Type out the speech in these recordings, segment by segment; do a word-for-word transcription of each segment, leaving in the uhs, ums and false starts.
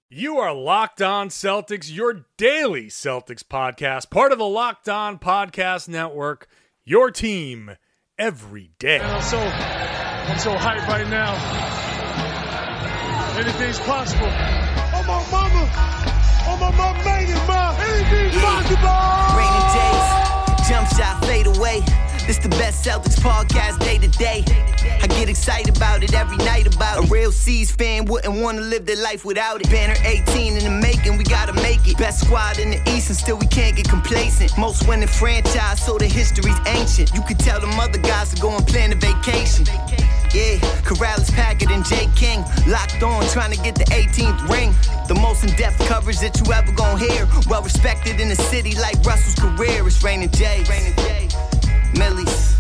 You are Locked On Celtics, your daily Celtics podcast, part of the Locked On Podcast Network, your team every day. Man, I'm so, I'm so hyped right now. Anything's possible. Oh, my mama. Oh, my mama made it, ma. Anything's possible. Rainy days, jump shot, fade away. This the best Celtics podcast day to day. I get excited about it every night about it. A real C's fan wouldn't want to live their life without it. Banner eighteen in the making, we gotta make it. Best squad in the East and still we can't get complacent. Most winning franchise, so the history's ancient. You could tell them other guys to go and plan a vacation. Yeah, Corrales, Packard, and Jay King locked on, trying to get the eighteenth ring. The most in-depth coverage that you ever gonna hear. Well respected in the city like Russell's career. It's Rainin' J. Rainin' J. Millie's.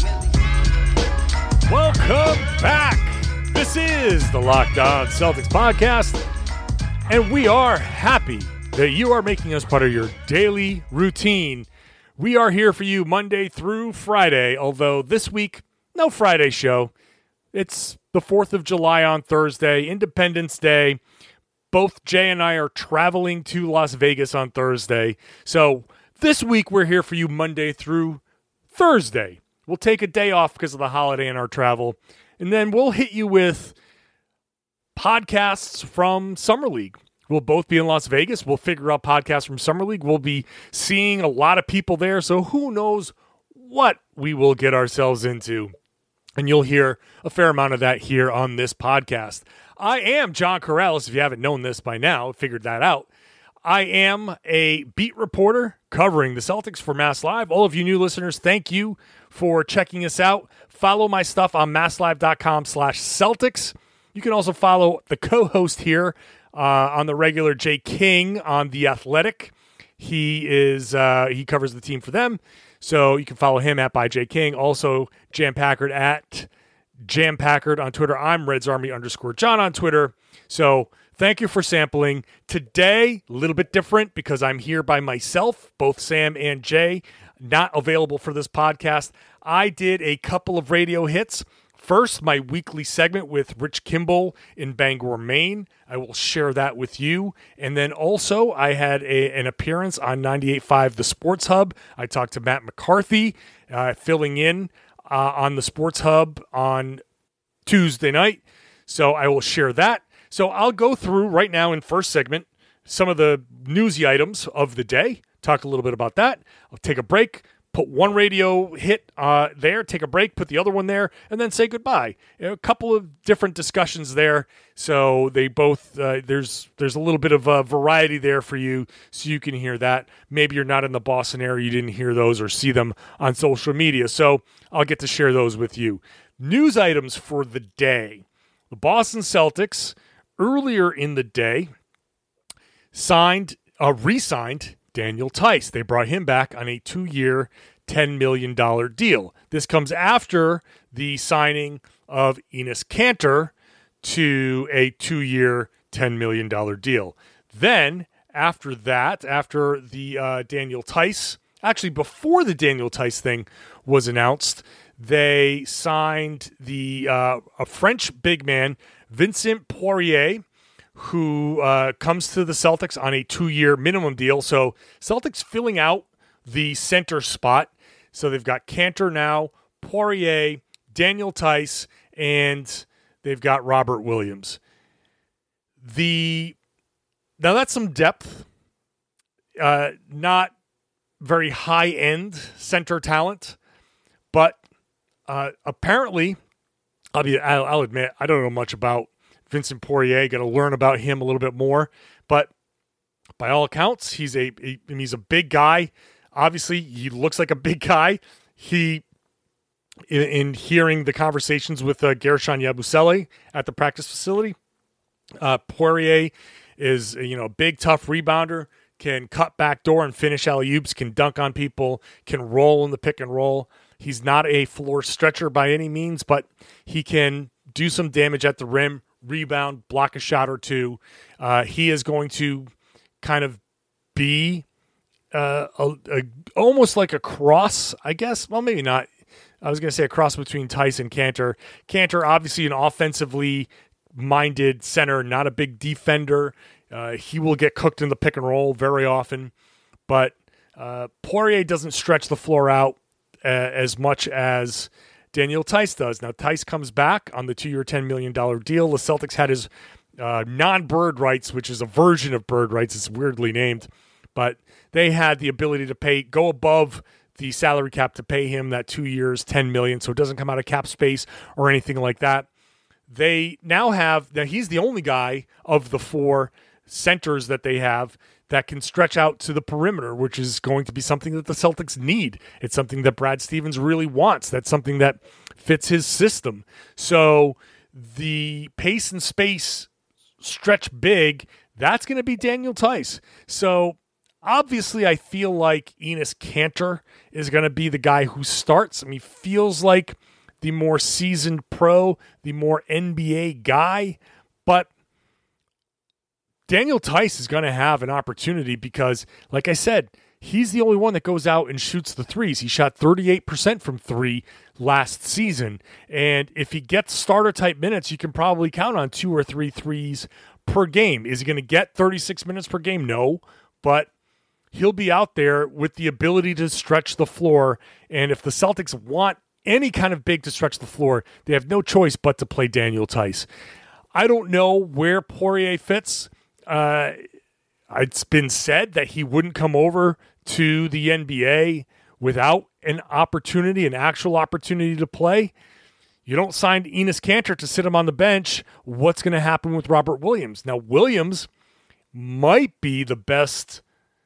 Welcome back. This is the Locked On Celtics podcast, and we are happy that you are making us part of your daily routine. We are here for you Monday through Friday, although this week, no Friday show. It's the fourth of July on Thursday, Independence Day. Both Jay and I are traveling to Las Vegas on Thursday. So this week we're here for you Monday through Thursday. We'll take a day off because of the holiday and our travel. And then we'll hit you with podcasts from Summer League. We'll both be in Las Vegas. We'll figure out podcasts from Summer League. We'll be seeing a lot of people there. So who knows what we will get ourselves into. And you'll hear a fair amount of that here on this podcast. I am John Corrales. If you haven't known this by now, figured that out. I am a beat reporter covering the Celtics for Mass Live. All of you new listeners, thank you for checking us out. Follow my stuff on masslive.com slash Celtics. You can also follow the co-host here uh, on the regular, Jay King on The Athletic. He is uh, he covers the team for them. So you can follow him at by Jay King. Also, Jam Packard at Jam Packard on Twitter. I'm Reds Army underscore John on Twitter. So thank you for sampling. Today, a little bit different because I'm here by myself, both Sam and Jay, not available for this podcast. I did a couple of radio hits. First, my weekly segment with Rich Kimball in Bangor, Maine. I will share that with you. And then also, I had a, an appearance on ninety-eight point five The Sports Hub. I talked to Matt McCarthy, uh, filling in uh, on The Sports Hub on Tuesday night. So I will share that. So I'll go through right now in first segment some of the newsy items of the day, talk a little bit about that. I'll take a break, put one radio hit uh, there, take a break, put the other one there, and then say goodbye. You know, a couple of different discussions there, so they both uh, there's there's a little bit of uh, variety there for you, so you can hear that. Maybe you're not in the Boston area, you didn't hear those or see them on social media, so I'll get to share those with you. News items for the day. The Boston Celtics earlier in the day, signed, uh, re-signed Daniel Theis. They brought him back on a two-year, ten million dollars deal. This comes after the signing of Enes Kanter to a two-year, ten million dollars deal. Then, after that, after the uh, Daniel Theis, actually before the Daniel Theis thing was announced, they signed the uh, a French big man, Vincent Poirier, who uh, comes to the Celtics on a two-year minimum deal. So Celtics filling out the center spot. So they've got Kanter now, Poirier, Daniel Theis, and they've got Robert Williams. The now that's some depth. Uh, not very high-end center talent, but uh, apparently, I'll be I'll, I'll admit I don't know much about Vincent Poirier. Got to learn about him a little bit more, but by all accounts, he's a, a he's a big guy. Obviously, he looks like a big guy. He, in, in hearing the conversations with uh, Gershon Yabusele at the practice facility, uh, Poirier is you know a big, tough rebounder. Can cut back door and finish alley-oops. Can dunk on people. Can roll in the pick and roll. He's not a floor stretcher by any means, but he can do some damage at the rim, rebound, block a shot or two. Uh, he is going to kind of be uh, a, a, almost like a cross, I guess. Well, maybe not. I was going to say a cross between Theis and Kanter. Kanter, obviously an offensively minded center, not a big defender. Uh, he will get cooked in the pick and roll very often, but uh, Poirier doesn't stretch the floor out uh, as much as Daniel Theis does. Now, Theis comes back on the two-year, ten million dollars deal. The Celtics had his uh, non-bird rights, which is a version of bird rights. It's weirdly named, but they had the ability to pay, go above the salary cap to pay him that two years, ten million dollars, so it doesn't come out of cap space or anything like that. They now have, now he's the only guy of the four centers that they have that can stretch out to the perimeter, which is going to be something that the Celtics need. It's something that Brad Stevens really wants. That's something that fits his system. So the pace and space stretch big, that's going to be Daniel Theis. So obviously I feel like Enes Kanter is going to be the guy who starts. I mean, feels like the more seasoned pro, the more N B A guy, but Daniel Theis is going to have an opportunity because, like I said, he's the only one that goes out and shoots the threes. He shot thirty-eight percent from three last season. And if he gets starter-type minutes, you can probably count on two or three threes per game. Is he going to get thirty-six minutes per game? No. But he'll be out there with the ability to stretch the floor. And if the Celtics want any kind of big to stretch the floor, they have no choice but to play Daniel Theis. I don't know where Poirier fits. Uh, it's been said that he wouldn't come over to the N B A without an opportunity, an actual opportunity to play. You don't sign Enes Kanter to sit him on the bench. What's going to happen with Robert Williams? Now, Williams might be the best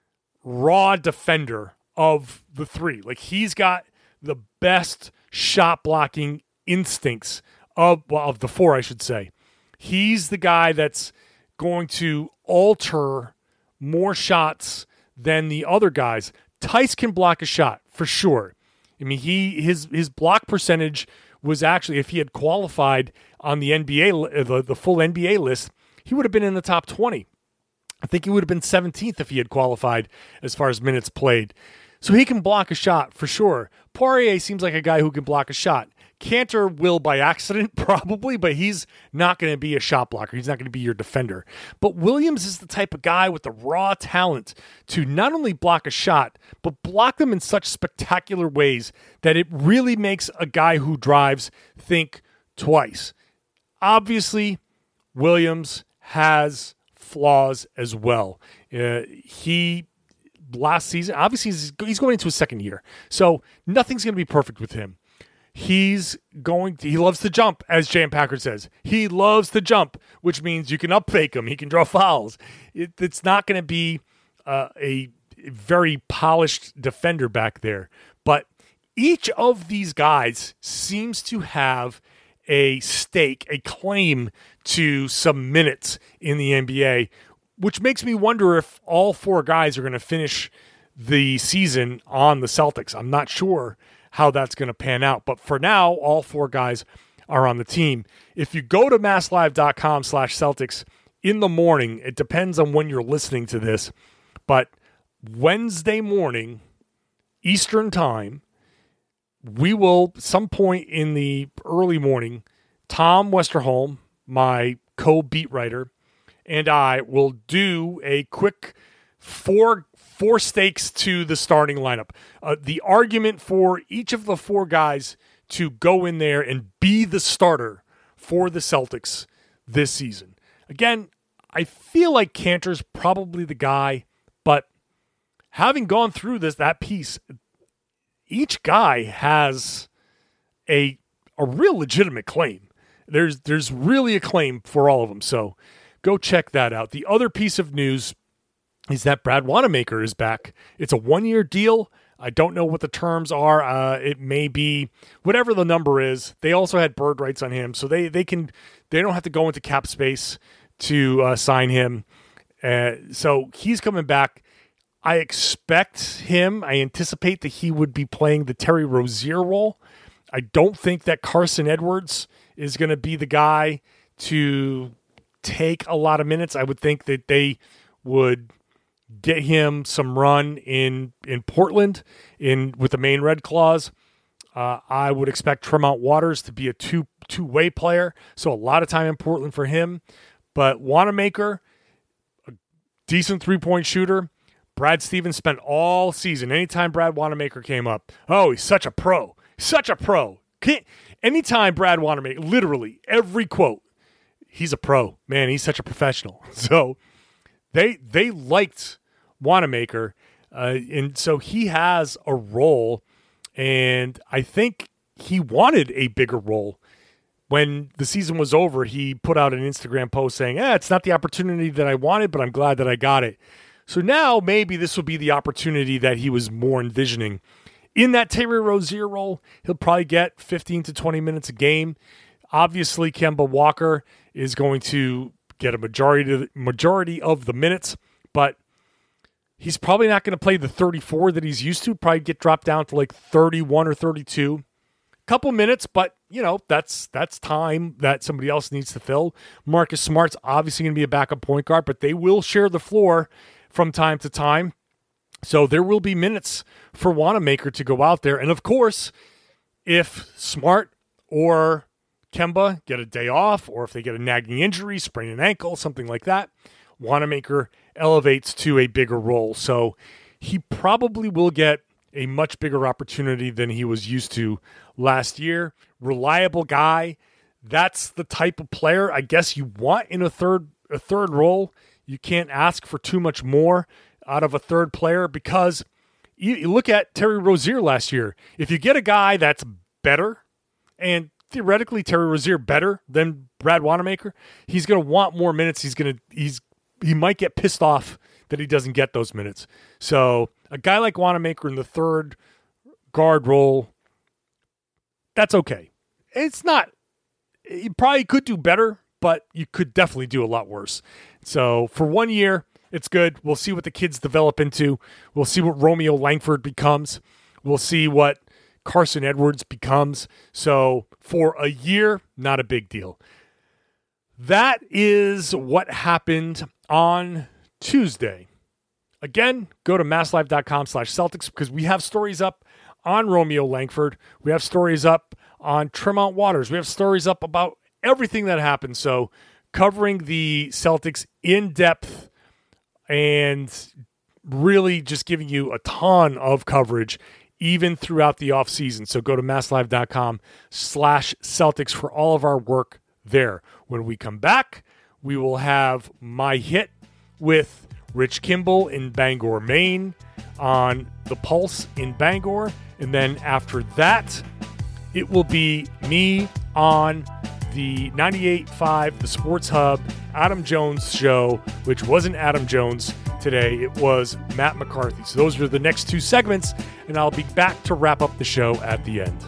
raw defender of the three. Like, he's got the best shot blocking instincts of, well, of the four, I should say. He's the guy that's going to alter more shots than the other guys. Theis can block a shot for sure. I mean, he his his block percentage was actually, if he had qualified on the N B A the, the full N B A list, he would have been in the top twenty. I think he would have been seventeenth if he had qualified as far as minutes played. So he can block a shot for sure. Poirier seems like a guy who can block a shot. Kanter will by accident, probably, but he's not going to be a shot blocker. He's not going to be your defender. But Williams is the type of guy with the raw talent to not only block a shot, but block them in such spectacular ways that it really makes a guy who drives think twice. Obviously, Williams has flaws as well. Uh, he, last season, obviously he's, he's going into his second year, so nothing's going to be perfect with him. He's going to, he loves to jump, as J M Packard says. He loves to jump, which means you can up fake him. He can draw fouls. It, it's not going to be uh, a very polished defender back there. But each of these guys seems to have a stake, a claim to some minutes in the N B A, which makes me wonder if all four guys are going to finish the season on the Celtics. I'm not sure how that's going to pan out. But for now, all four guys are on the team. If you go to masslive.com slash Celtics in the morning, it depends on when you're listening to this, but Wednesday morning, Eastern time, we will, some point in the early morning, Tom Westerholm, my co-beat writer, and I will do a quick four Four stakes to the starting lineup. Uh, the argument for each of the four guys to go in there and be the starter for the Celtics this season. Again, I feel like Kanter's probably the guy, but having gone through this that piece, each guy has a a real legitimate claim. There's there's really a claim for all of them. So go check that out. The other piece of news is that Brad Wanamaker is back. It's a one-year deal. I don't know what the terms are. Uh, it may be whatever the number is. They also had bird rights on him, so they they can they don't have to go into cap space to uh, sign him. Uh, so he's coming back. I expect him. I anticipate that he would be playing the Terry Rozier role. I don't think that Carson Edwards is going to be the guy to take a lot of minutes. I would think that they would get him some run in in Portland in with the main red clause. Uh, I would expect Tremont Waters to be a two two way player, so a lot of time in Portland for him. But Wanamaker, a decent three-point shooter. Brad Stevens spent all season, anytime Brad Wanamaker came up, oh, he's such a pro. Such a pro. Can't, anytime Brad Wanamaker, literally every quote, he's a pro. Man, he's such a professional. So they they liked Wanamaker, uh, and so he has a role, and I think he wanted a bigger role. When the season was over, he put out an Instagram post saying, eh, it's not the opportunity that I wanted, but I'm glad that I got it. So now maybe this will be the opportunity that he was more envisioning. In that Terry Rozier role, he'll probably get fifteen to twenty minutes a game. Obviously, Kemba Walker is going to get a majority of the, majority of the minutes, but he's probably not going to play the thirty-four that he's used to, probably get dropped down to like thirty-one or thirty-two. Couple minutes, but you know, that's that's time that somebody else needs to fill. Marcus Smart's obviously going to be a backup point guard, but they will share the floor from time to time. So there will be minutes for Wanamaker to go out there. And of course, if Smart or Kemba get a day off, or if they get a nagging injury, sprain an ankle, something like that, Wanamaker elevates to a bigger role. So he probably will get a much bigger opportunity than he was used to last year. Reliable guy. That's the type of player I guess you want in a third a third role. You can't ask for too much more out of a third player, because you, you look at Terry Rozier last year. If you get a guy that's better, and theoretically Terry Rozier better than Brad Wanamaker, he's going to want more minutes. He's going to he's he might get pissed off that he doesn't get those minutes. So a guy like Wanamaker in the third guard role, that's okay. It's not, you probably could do better, but you could definitely do a lot worse. So for one year, it's good. We'll see what the kids develop into. We'll see what Romeo Langford becomes. We'll see what Carson Edwards becomes. So for a year, not a big deal. That is what happened on Tuesday. Again, go to masslive.com slash Celtics because we have stories up on Romeo Langford. We have stories up on Tremont Waters. We have stories up about everything that happened. So covering the Celtics in depth and really just giving you a ton of coverage even throughout the offseason. So go to masslive.com slash Celtics for all of our work there. When we come back, we will have my hit with Rich Kimball in Bangor, Maine on The Pulse in Bangor. And then after that, it will be me on the ninety-eight point five, the Sports Hub, Adam Jones show, which wasn't Adam Jones today. It was Matt McCarthy. So those are the next two segments, and I'll be back to wrap up the show at the end.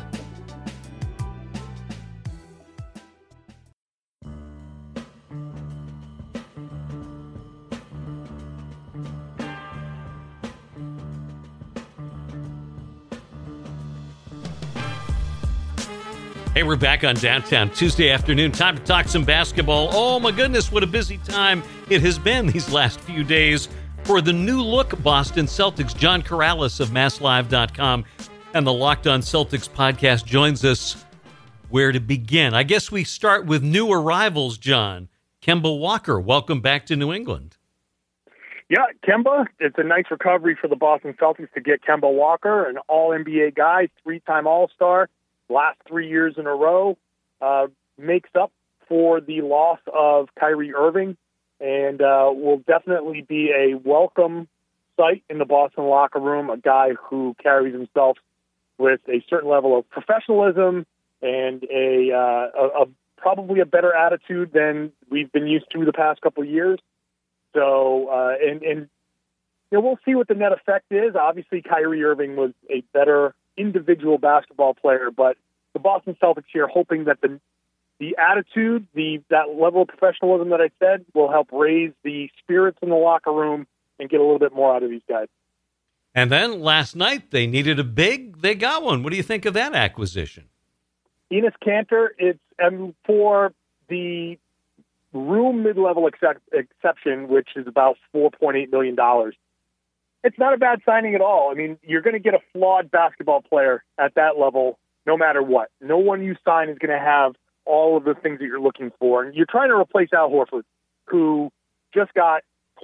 Hey, we're back on Downtown Tuesday afternoon. Time to talk some basketball. Oh, my goodness, what a busy time it has been these last few days for the new look Boston Celtics. John Corrales of mass live dot com and the Locked On Celtics podcast joins us. Where to begin? I guess we start with new arrivals, John. Kemba Walker, welcome back to New England. Yeah, Kemba, it's a nice recovery for the Boston Celtics to get Kemba Walker, an all N B A guy, three-time All-Star. Last three years in a row, uh, makes up for the loss of Kyrie Irving, and uh, will definitely be a welcome sight in the Boston locker room, a guy who carries himself with a certain level of professionalism and a, uh, a, a probably a better attitude than we've been used to the past couple of years. So, uh, and, and you know, we'll see what the net effect is. Obviously, Kyrie Irving was a better individual basketball player, but the Boston Celtics here hoping that the the attitude, the that level of professionalism that I said will help raise the spirits in the locker room and get a little bit more out of these guys. And then last night they needed a big, they got one. What do you think of that acquisition? Enes Kanter, it's um, for the room mid-level excep- exception, which is about four point eight million dollars. It's not a bad signing at all. I mean, you're going to get a flawed basketball player at that level no matter what. No one you sign is going to have all of the things that you're looking for. And you're trying to replace Al Horford, who just got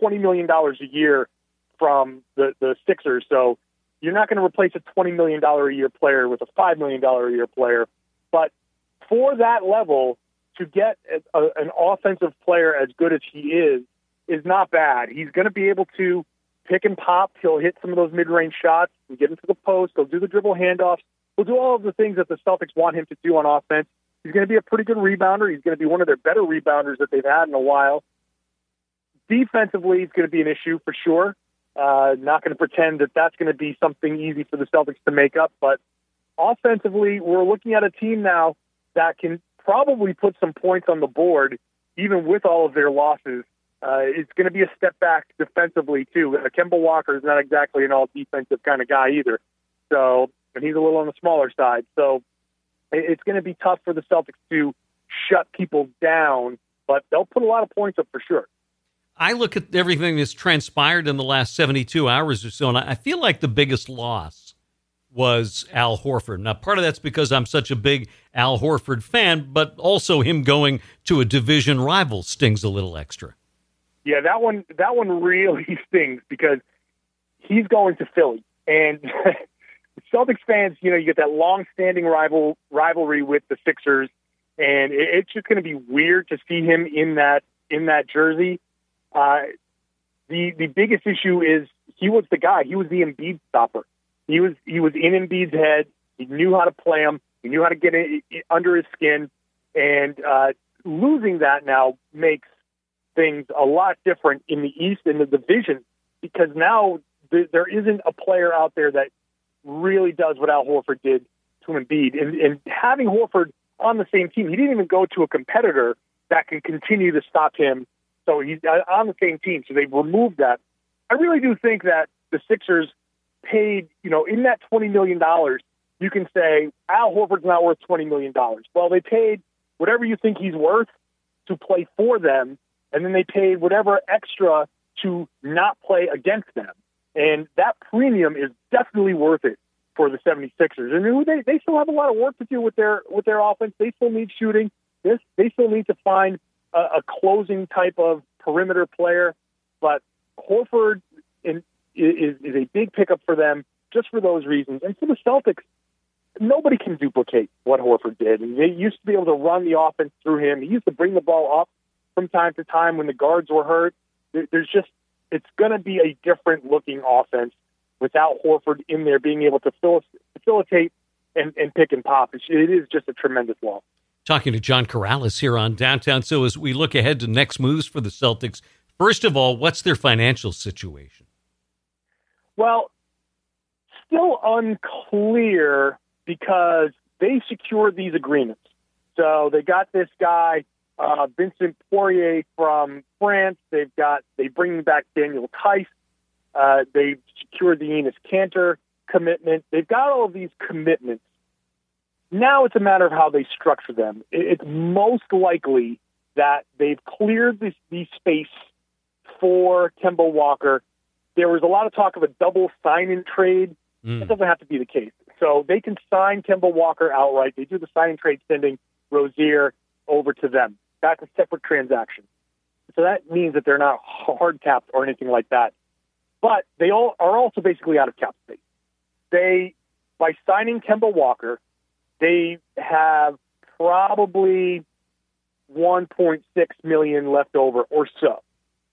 twenty million dollars a year from the, the Sixers. So you're not going to replace a twenty million dollars a year player with a five million dollars a year player. But for that level, to get a, a, an offensive player as good as he is, is not bad. He's going to be able to pick and pop. He'll hit some of those mid-range shots and get into the post. He'll do the dribble handoffs. He'll do all of the things that the Celtics want him to do on offense. He's going to be a pretty good rebounder. He's going to be one of their better rebounders that they've had in a while. Defensively, it's going to be an issue for sure. Uh, not going to pretend that that's going to be something easy for the Celtics to make up. But offensively, we're looking at a team now that can probably put some points on the board, even with all of their losses. Uh, it's going to be a step back defensively, too. Uh, Kemba Walker is not exactly an all-defensive kind of guy either. So, and he's a little on the smaller side. So it's going to be tough for the Celtics to shut people down, but they'll put a lot of points up for sure. I look at everything that's transpired in the last seventy-two hours or so, and I feel like the biggest loss was Al Horford. Now, part of that's because I'm such a big Al Horford fan, but also him going to a division rival stings a little extra. Yeah, that one that one really stings because he's going to Philly. And Celtics fans, you know, you get that long-standing rival rivalry with the Sixers, and it, it's just going to be weird to see him in that in that jersey. Uh, the the biggest issue is he was the guy. He was the Embiid stopper. He was he was in Embiid's head. He knew how to play him. He knew how to get it, it, under his skin. And uh, losing that now makes things a lot different in the East in the division, because now th- there isn't a player out there that really does what Al Horford did to Embiid. And, and having Horford on the same team, he didn't even go to a competitor that can continue to stop him. So he's on the same team. So they've removed that. I really do think that the Sixers paid, you know, in that twenty million dollars, you can say Al Horford's not worth twenty million dollars. Well, they paid whatever you think he's worth to play for them, and then they paid whatever extra to not play against them. And that premium is definitely worth it for the seventy-sixers. And they, they still have a lot of work to do with their with their offense. They still need shooting. This they still need to find a, a closing type of perimeter player. But Horford in, is, is a big pickup for them just for those reasons. And for the Celtics, nobody can duplicate what Horford did. And they used to be able to run the offense through him. He used to bring the ball up from time to time when the guards were hurt. There's just, it's going to be a different looking offense without Horford in there being able to facilitate and, and pick and pop. It is just a tremendous loss. Talking to John Corrales here on Downtown. So as we look ahead to next moves for the Celtics, first of all, what's their financial situation? Well, still unclear because they secured these agreements. So they got this guy, uh, Vincent Poirier from France. They've got, they bring back Daniel Tice. Uh, they've secured the Enes Kanter commitment. They've got all of these commitments. Now it's a matter of how they structure them. It's most likely that they've cleared this, the space for Kemba Walker. There was a lot of talk of a double sign-in trade. Mm. That doesn't have to be the case. So they can sign Kemba Walker outright. They do the sign-in trade, sending Rozier over to them. That's a separate transaction. So that means that they're not hard-capped or anything like that. But they all are also basically out of cap space. They, by signing Kemba Walker, they have probably one point six million dollars left over or so.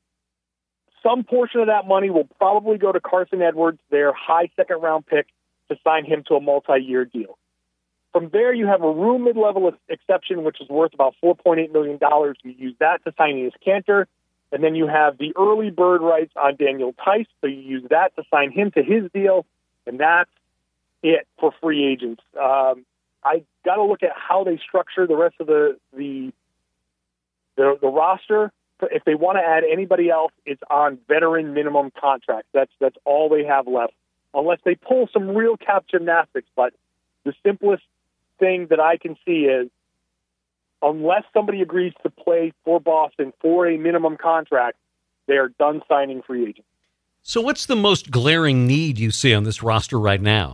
Some portion of that money will probably go to Carson Edwards, their high second-round pick, to sign him to a multi-year deal. From there, you have a room mid-level exception, which is worth about four point eight million dollars. You use that to sign Enes Kanter. And then you have the early bird rights on Daniel Tice, so you use that to sign him to his deal, and that's it for free agents. Um, I got to look at how they structure the rest of the the the, the roster. If they want to add anybody else, it's on veteran minimum contracts. That's that's all they have left, unless they pull some real cap gymnastics. But the simplest thing that I can see is, unless somebody agrees to play for Boston for a minimum contract, they are done signing free agents. So what's the most glaring need you see on this roster right now?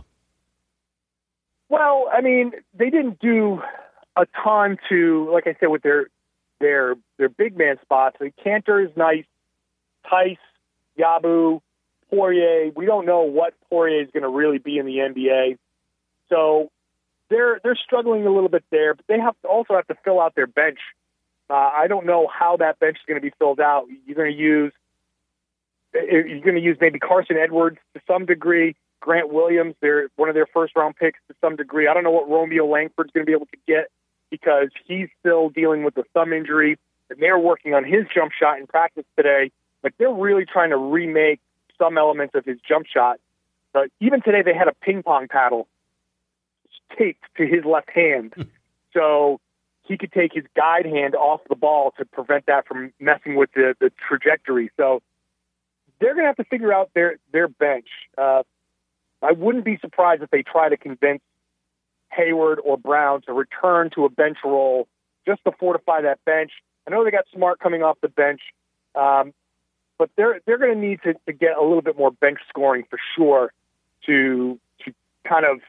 Well, I mean, they didn't do a ton to, like I said, with their their their big man spots. Like, Kanter is nice. Tice Yabu, Poirier. We don't know what Poirier is going to really be in the N B A. So they're they're struggling a little bit there, but they have to also have to fill out their bench. Uh, I don't know how that bench is going to be filled out. You're going to use you're going to use maybe Carson Edwards to some degree, Grant Williams, they're one of their first round picks to some degree. I don't know what Romeo Langford's going to be able to get because he's still dealing with a thumb injury, and they're working on his jump shot in practice today. But they're really trying to remake some elements of his jump shot. But even today, they had a ping pong paddle taped to his left hand, so he could take his guide hand off the ball to prevent that from messing with the, the trajectory. So they're going to have to figure out their, their bench. Uh, I wouldn't be surprised if they try to convince Hayward or Brown to return to a bench role just to fortify that bench. I know they got Smart coming off the bench, um, but they're they're going to need to, to get a little bit more bench scoring for sure to to kind of,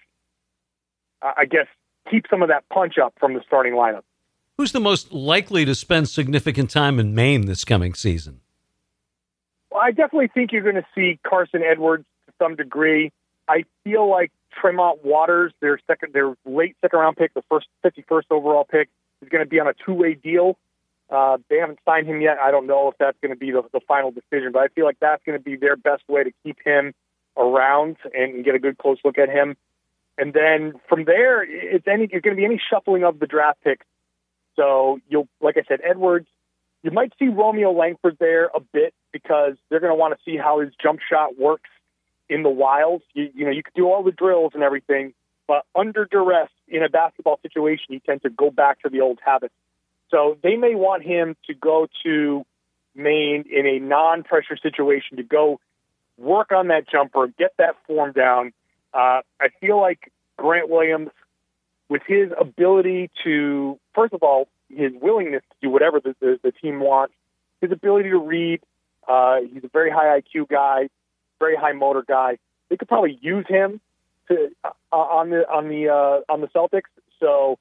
uh, I guess, keep some of that punch up from the starting lineup. Who's the most likely to spend significant time in Maine this coming season? Well, I definitely think you're going to see Carson Edwards to some degree. I feel like Tremont Waters, their second, their late second round pick, the first fifty-first overall pick, is going to be on a two-way deal. Uh, they haven't signed him yet. I don't know if that's going to be the, the final decision, but I feel like that's going to be their best way to keep him around and get a good close look at him. And then from there, it's any it's going to be any shuffling of the draft picks. So you'll, like I said, Edwards. You might see Romeo Langford there a bit because they're going to want to see how his jump shot works in the wild. You, you know, you could do all the drills and everything, but under duress in a basketball situation, you tend to go back to the old habits. So they may want him to go to Maine in a non-pressure situation to go work on that jumper, get that form down. Uh, I feel like Grant Williams, with his ability to, first of all, his willingness to do whatever the, the, the team wants, his ability to read, uh, he's a very high I Q guy, very high motor guy. They could probably use him to uh, on the on the uh, on the Celtics. So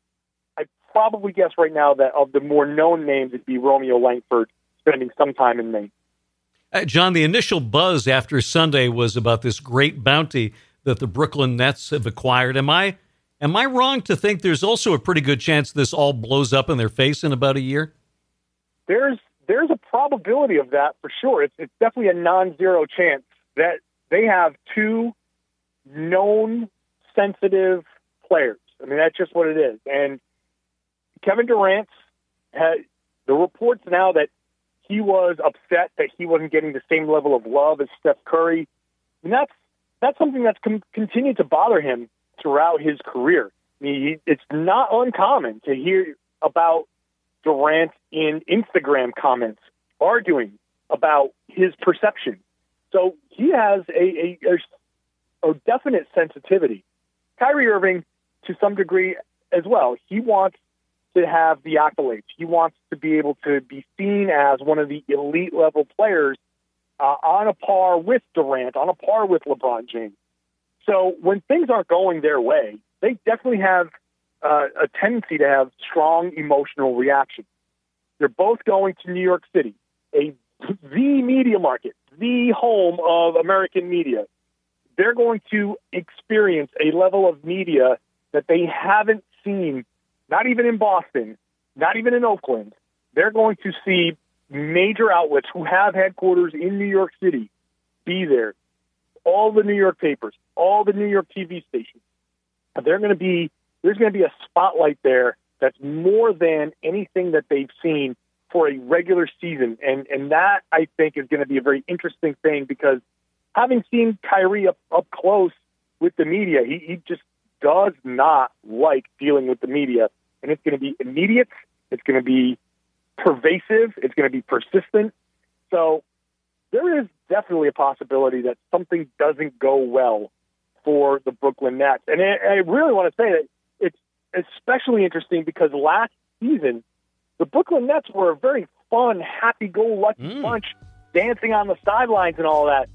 I probably guess right now that of the more known names, it'd be Romeo Langford spending some time in Maine. Uh, John, the initial buzz after Sunday was about this great bounty that the Brooklyn Nets have acquired. Am I am I wrong to think there's also a pretty good chance this all blows up in their face in about a year? There's there's a probability of that for sure. It's it's definitely a non-zero chance that they have two known sensitive players. I mean, that's just what it is. And Kevin Durant had the reports now that he was upset that he wasn't getting the same level of love as Steph Curry. And that's that's something that's com- continued to bother him throughout his career. I mean, he, it's not uncommon to hear about Durant in Instagram comments arguing about his perception. So he has a, a, a, a definite sensitivity. Kyrie Irving, to some degree as well, he wants to have the accolades. He wants to be able to be seen as one of the elite level players uh, on a par with Durant, on a par with LeBron James. So when things aren't going their way, they definitely have uh, a tendency to have strong emotional reactions. They're both going to New York City, a the media market, the home of American media. They're going to experience a level of media that they haven't seen, not even in Boston, not even in Oakland. They're going to see major outlets who have headquarters in New York City be there. All the New York papers, all the New York T V stations. They're going to be, there's going to be a spotlight there that's more than anything that they've seen for a regular season. And and that, I think, is going to be a very interesting thing because having seen Kyrie up, up close with the media, he, he just does not like dealing with the media. And it's going to be immediate. It's going to be pervasive. It's going to be persistent. So there is definitely a possibility that something doesn't go well for the Brooklyn Nets. And I, I really want to say that it's especially interesting because last season, the Brooklyn Nets were a very fun, happy-go-lucky mm. bunch, dancing on the sidelines and all that.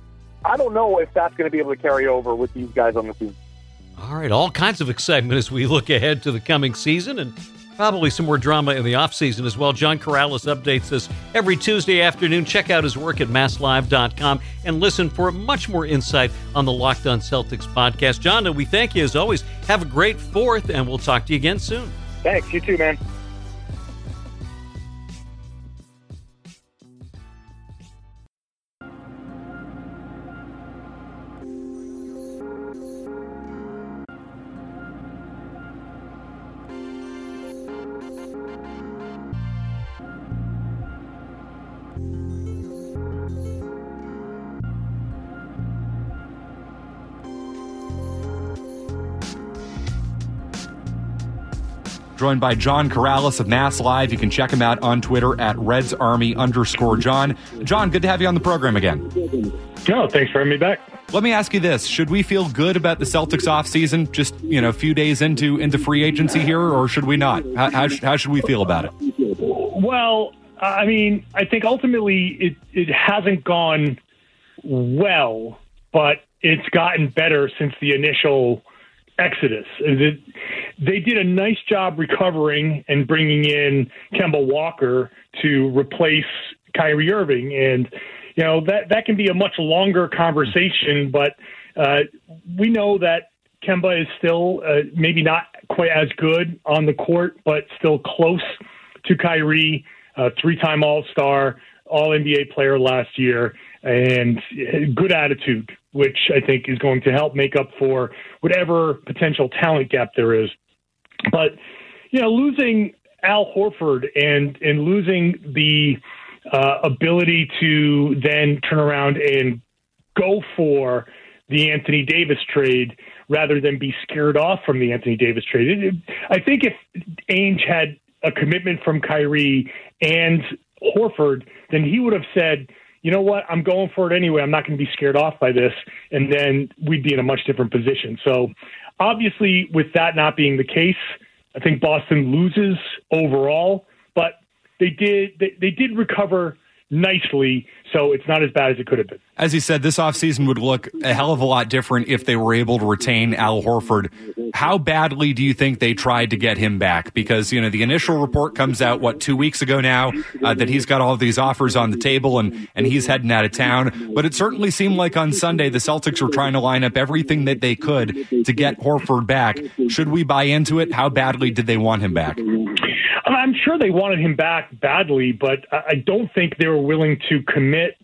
I don't know if that's going to be able to carry over with these guys on the team. All right, all kinds of excitement as we look ahead to the coming season. And Probably some more drama in the offseason as well. John Karalis updates us every Tuesday afternoon. Check out his work at mass live dot com and listen for much more insight on the Locked On Celtics podcast. John, we thank you as always. Have a great fourth, and we'll talk to you again soon. Thanks. You too, man. Joined by John Karalis of Mass Live. You can check him out on Twitter at Reds Army underscore John. John, good to have you on the program again. No, thanks for having me back. Let me ask you this. Should we feel good about the Celtics offseason just, you know, a few days into into free agency here, or should we not? How, how, how should we feel about it? Well, I mean, I think ultimately it, it hasn't gone well, but it's gotten better since the initial exodus. It, they did a nice job recovering and bringing in Kemba Walker to replace Kyrie Irving. And, you know, that, that can be a much longer conversation, but uh, we know that Kemba is still uh, maybe not quite as good on the court, but still close to Kyrie, uh, three-time All-Star, All-N B A player last year, and good attitude, which I think is going to help make up for whatever potential talent gap there is. But, you know, losing Al Horford and, and losing the uh, ability to then turn around and go for the Anthony Davis trade rather than be scared off from the Anthony Davis trade. It, it, I think if Ainge had a commitment from Kyrie and Horford, then he would have said, you know what, I'm going for it anyway. I'm not going to be scared off by this. And then we'd be in a much different position. So obviously with that not being the case, I think Boston loses overall, but they did, they, they did recover nicely, so it's not as bad as it could have been. As you said, this offseason would look a hell of a lot different if they were able to retain Al Horford. How badly do you think they tried to get him back? Because, you know, the initial report comes out, what, two weeks ago now, uh, that he's got all these offers on the table and, and he's heading out of town. But it certainly seemed like on Sunday the Celtics were trying to line up everything that they could to get Horford back. Should we buy into it? How badly did they want him back? I'm sure they wanted him back badly, but I don't think they were willing to commit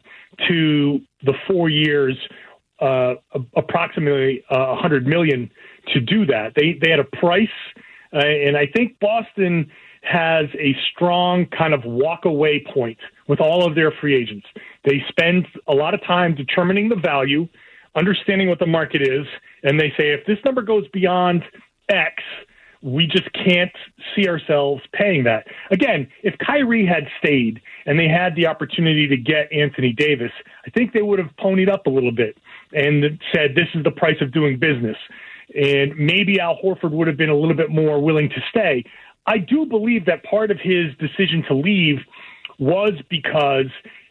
to the four years, uh, approximately uh, one hundred million dollars to do that. They they had a price, uh, and I think Boston has a strong kind of walk-away point with all of their free agents. They spend a lot of time determining the value, understanding what the market is, and they say if this number goes beyond X, we just can't see ourselves paying that. Again, if Kyrie had stayed and they had the opportunity to get Anthony Davis, I think they would have ponied up a little bit and said, this is the price of doing business. And maybe Al Horford would have been a little bit more willing to stay. I do believe that part of his decision to leave was because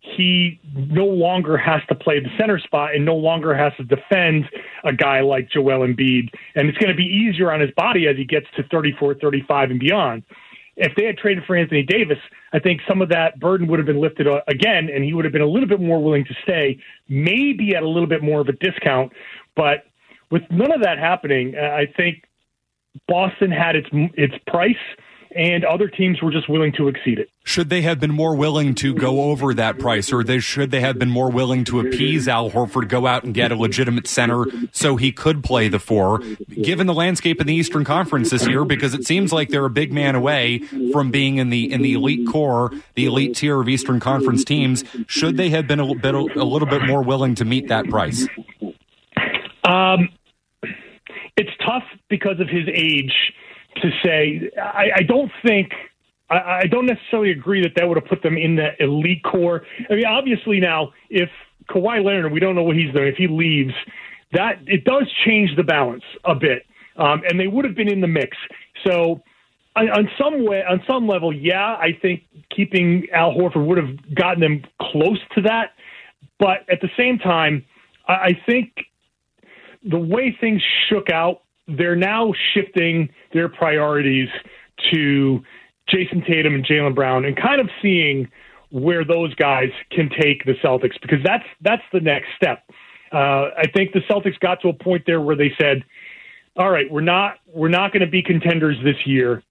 he no longer has to play the center spot and no longer has to defend a guy like Joel Embiid. And it's going to be easier on his body as he gets to thirty-four, thirty-five and beyond. If they had traded for Anthony Davis, I think some of that burden would have been lifted again, and he would have been a little bit more willing to stay, maybe at a little bit more of a discount. But with none of that happening, I think Boston had its its price, and other teams were just willing to exceed it. Should they have been more willing to go over that price, or they, should they have been more willing to appease Al Horford, go out and get a legitimate center so he could play the four, given the landscape in the Eastern Conference this year? Because it seems like they're a big man away from being in the in the elite core, the elite tier of Eastern Conference teams. Should they have been a, bit, a little bit more willing to meet that price? Um, it's tough because of his age to say. I, I don't think, I, I don't necessarily agree that that would have put them in the elite core. I mean, obviously now, if Kawhi Leonard, we don't know what he's doing, if he leaves, that it does change the balance a bit. Um, and they would have been in the mix. So on, on some way, on some level, yeah, I think keeping Al Horford would have gotten them close to that. But at the same time, I, I think the way things shook out, they're now shifting their priorities to Jason Tatum and Jaylen Brown and kind of seeing where those guys can take the Celtics, because that's that's the next step. Uh, I think the Celtics got to a point there where they said, all right, we're not we're not going to be contenders this year,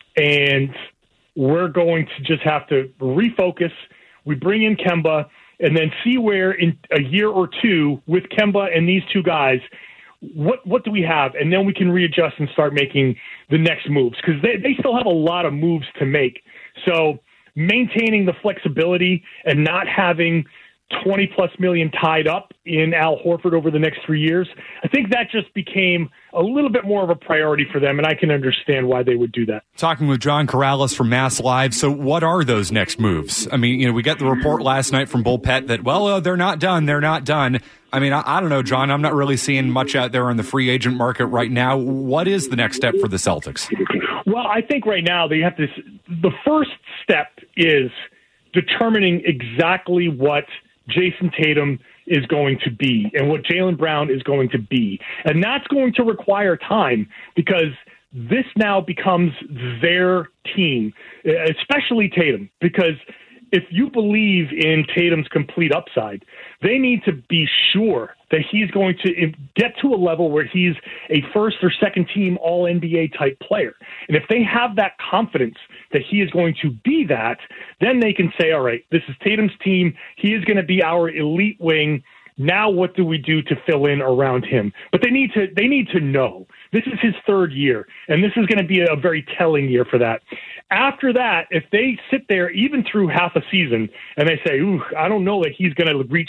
and we're going to just have to refocus. We bring in Kemba and then see where in a year or two with Kemba and these two guys, what what do we have? And then we can readjust and start making the next moves, because they, they still have a lot of moves to make. So maintaining the flexibility and not having twenty plus million tied up in Al Horford over the next three years, I think that just became a little bit more of a priority for them, and I can understand why they would do that. Talking with John Corrales from Mass Live. So what are those next moves? I mean, you know, we got the report last night from Bull Pet that, well, uh, they're not done. They're not done. I mean, I, I don't know, John. I'm not really seeing much out there on the free agent market right now. What is the next step for the Celtics? Well, I think right now they have to, the first step is determining exactly what Jason Tatum is going to be and what Jaylen Brown is going to be. And that's going to require time, because this now becomes their team, especially Tatum, because if you believe in Tatum's complete upside, they need to be sure that he's going to get to a level where he's a first or second team all N B A type player. And if they have that confidence that he is going to be that, then they can say, all right, this is Tatum's team. He is going to be our elite wing. Now what do we do to fill in around him? But they need to they need to know. This is his third year, and this is going to be a very telling year for that. After that, if they sit there even through half a season and they say, ooh, I don't know that he's going to reach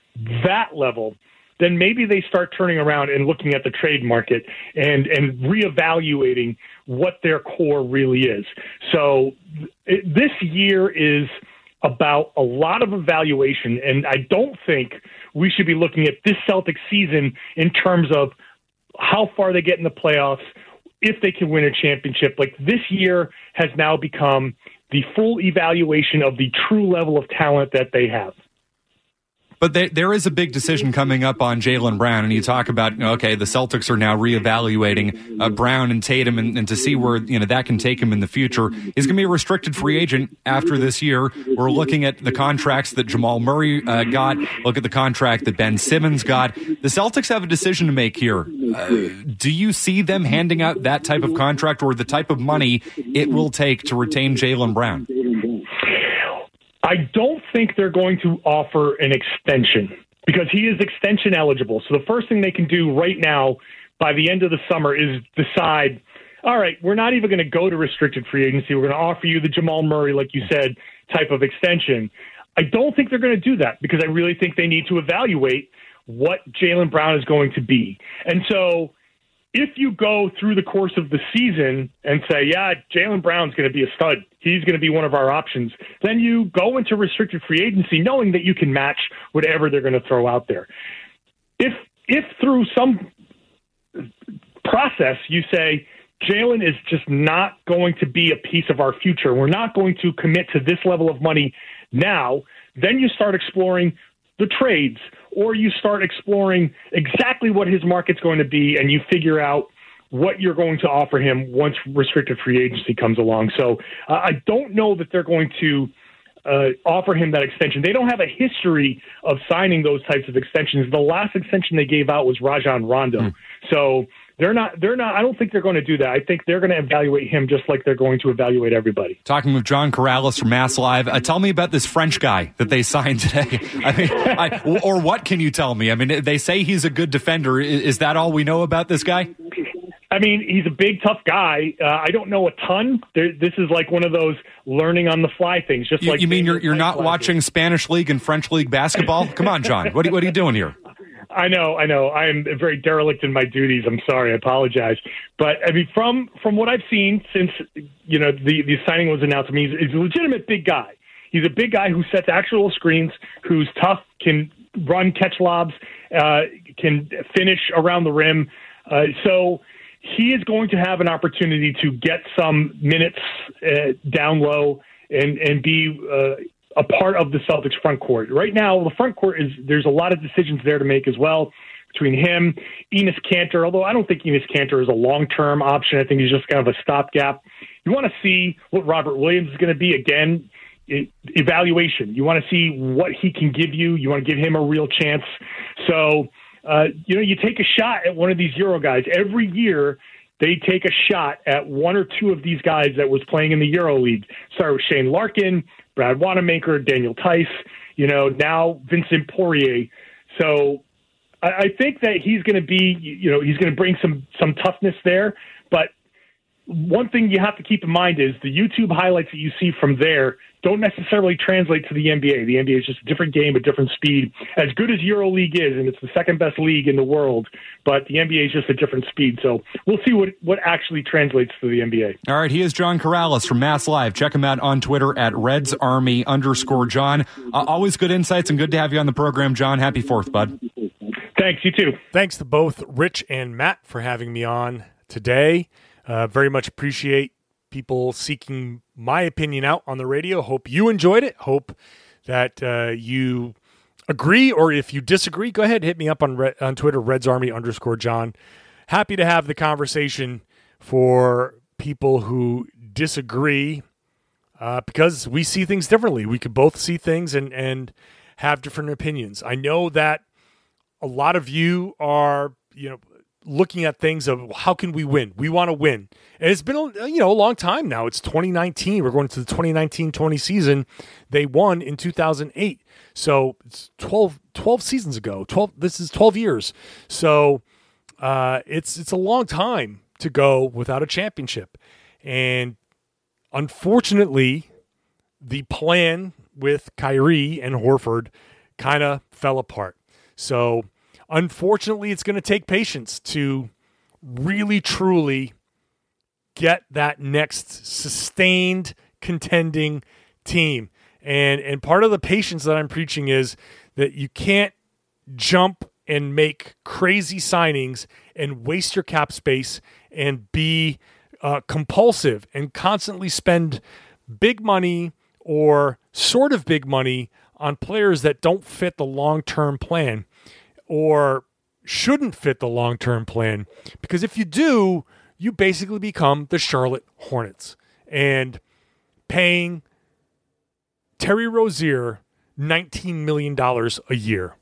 that level, then maybe they start turning around and looking at the trade market and, and reevaluating what their core really is. So it, this year is about a lot of evaluation, and I don't think we should be looking at this Celtics season in terms of how far they get in the playoffs, if they can win a championship. Like, this year has now become the full evaluation of the true level of talent that they have. But they, there is a big decision coming up on Jaylen Brown, and you talk about, you know, okay, the Celtics are now reevaluating uh, Brown and Tatum, and, and to see where, you know, that can take him in the future. He's going to be a restricted free agent after this year. We're looking at the contracts that Jamal Murray uh, got. Look at the contract that Ben Simmons got. The Celtics have a decision to make here. Uh, do you see them handing out that type of contract or the type of money it will take to retain Jaylen Brown? I don't think they're going to offer an extension, because he is extension eligible. So the first thing they can do right now by the end of the summer is decide, all right, we're not even going to go to restricted free agency. We're going to offer you the Jamal Murray, like you said, type of extension. I don't think they're going to do that, because I really think they need to evaluate what Jaylen Brown is going to be. And so if you go through the course of the season and say, yeah, Jaylen Brown's going to be a stud, he's going to be one of our options, then you go into restricted free agency knowing that you can match whatever they're going to throw out there. If if through some process you say, Jaylen is just not going to be a piece of our future, we're not going to commit to this level of money now, then you start exploring the trades, or you start exploring exactly what his market's going to be, and you figure out what you're going to offer him once restricted free agency comes along. So uh, I don't know that they're going to uh, offer him that extension. They don't have a history of signing those types of extensions. The last extension they gave out was Rajon Rondo. Mm. So They're not, they're not, I don't think they're going to do that. I think they're going to evaluate him just like they're going to evaluate everybody. Talking with John Corrales from Mass Live. Uh, tell me about this French guy that they signed today. I mean, I, or what can you tell me? I mean, they say he's a good defender. Is, is that all we know about this guy? I mean, he's a big, tough guy. Uh, I don't know a ton. There, this is like one of those learning on the fly things. Just you, like you mean you're you're not watching Spanish League and French League basketball? Come on, John. What are, what are you doing here? I know, I know. I am very derelict in my duties. I'm sorry. I apologize. But I mean, from from what I've seen since you know the, the signing was announced, I mean, he's, he's a legitimate big guy. He's a big guy who sets actual screens, who's tough, can run, catch lobs, uh, can finish around the rim. Uh, so he is going to have an opportunity to get some minutes uh, down low and and be uh, a part of the Celtics front court. Right now, the front court is there's a lot of decisions there to make as well between him, Enes Kanter, although I don't think Enes Kanter is a long-term option. I think he's just kind of a stopgap. You want to see what Robert Williams is going to be again. It, evaluation. You want to see what he can give you. You want to give him a real chance. So, uh, you know, you take a shot at one of these Euro guys. Every year they take a shot at one or two of these guys that was playing in the Euro League. Started with Shane Larkin, Brad Wanamaker, Daniel Tice, you know, now Vincent Poirier. So I, I think that he's going to be, you know, he's going to bring some, some toughness there. But one thing you have to keep in mind is the YouTube highlights that you see from there don't necessarily translate to the N B A. The N B A is just a different game, a different speed. As good as EuroLeague is, and it's the second best league in the world, but the N B A is just a different speed. So we'll see what, what actually translates to the N B A. All right, he is John Corrales from Mass Live. Check him out on Twitter at Reds Army underscore John. Uh, always good insights and good to have you on the program, John. Happy fourth, bud. Thanks, you too. Thanks to both Rich and Matt for having me on today. Uh, very much appreciate people seeking my opinion out on the radio. Hope you enjoyed it. Hope that uh, you agree, or if you disagree, go ahead, hit me up on Red, on Twitter, Reds Army underscore John. Happy to have the conversation for people who disagree uh, because we see things differently. We could both see things and, and have different opinions. I know that a lot of you are, you know, looking at things of how can we win? We want to win. And it's been, you know, a long time now. It's twenty nineteen. We're going to the twenty nineteen twenty season. They won in two thousand eight. So it's twelve, twelve seasons ago. twelve This is twelve years. So uh, it's it's a long time to go without a championship. And unfortunately, the plan with Kyrie and Horford kind of fell apart. So unfortunately, it's going to take patience to really, truly get that next sustained contending team. And and part of the patience that I'm preaching is that you can't jump and make crazy signings and waste your cap space and be uh, compulsive and constantly spend big money or sort of big money on players that don't fit the long-term plan or shouldn't fit the long-term plan. Because if you do, you basically become the Charlotte Hornets and paying Terry Rozier nineteen million dollars a year.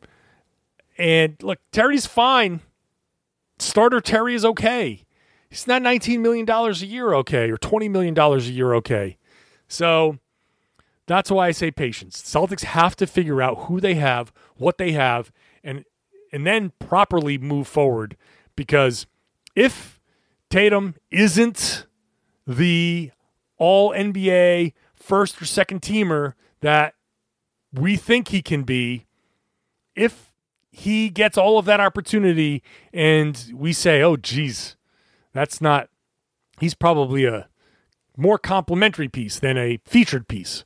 And look, Terry's fine. Starter Terry is okay. He's not nineteen million dollars a year okay, or twenty million dollars a year okay. So that's why I say patience. Celtics have to figure out who they have, what they have, and and then properly move forward. Because if Tatum isn't the all N B A first or second teamer that we think he can be, if he gets all of that opportunity and we say, oh, geez, that's not, he's probably a more complimentary piece than a featured piece,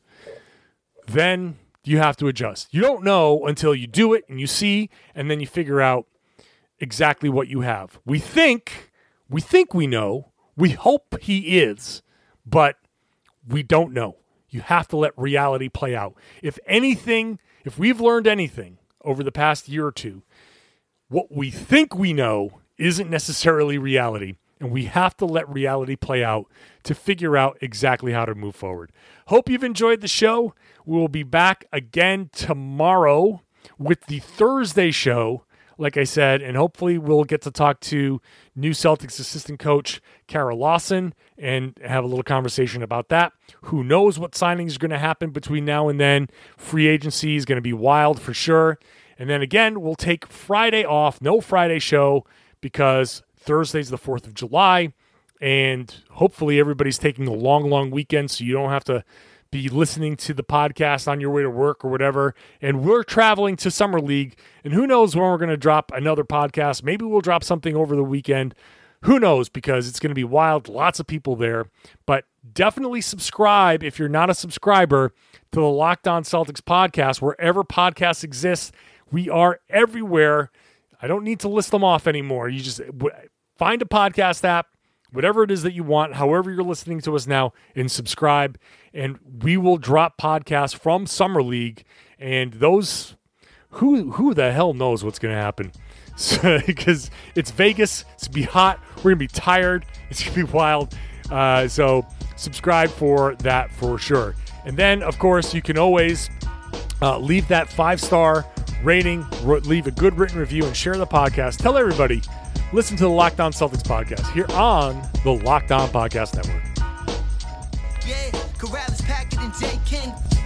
then you have to adjust. You don't know until you do it and you see, and then you figure out exactly what you have. We think, we think we know, we hope he is, but we don't know. You have to let reality play out. If anything, if we've learned anything over the past year or two, what we think we know isn't necessarily reality, and we have to let reality play out to figure out exactly how to move forward. Hope you've enjoyed the show. We will be back again tomorrow with the Thursday show, like I said, and hopefully we'll get to talk to new Celtics assistant coach Kara Lawson and have a little conversation about that. Who knows what signings are going to happen between now and then. Free agency is going to be wild for sure. And then again, we'll take Friday off. No Friday show because Thursday's the fourth of July. And hopefully everybody's taking a long, long weekend so you don't have to be listening to the podcast on your way to work or whatever. And we're traveling to Summer League, and who knows when we're going to drop another podcast. Maybe we'll drop something over the weekend. Who knows, because it's going to be wild. Lots of people there. But definitely subscribe if you're not a subscriber to the Locked On Celtics podcast. Wherever podcasts exist, we are everywhere. I don't need to list them off anymore. You just find a podcast app, whatever it is that you want, however you're listening to us now, and subscribe. And we will drop podcasts from Summer League. And those, who who the hell knows what's going to happen? Because so, it's Vegas. It's going to be hot. We're going to be tired. It's going to be wild. Uh, so subscribe for that for sure. And then, of course, you can always uh, leave that five-star rating, r- leave a good written review, and share the podcast. Tell everybody, listen to the Locked On Celtics podcast here on the Locked On Podcast Network. Yeah, Corrales, Packard, and J. King.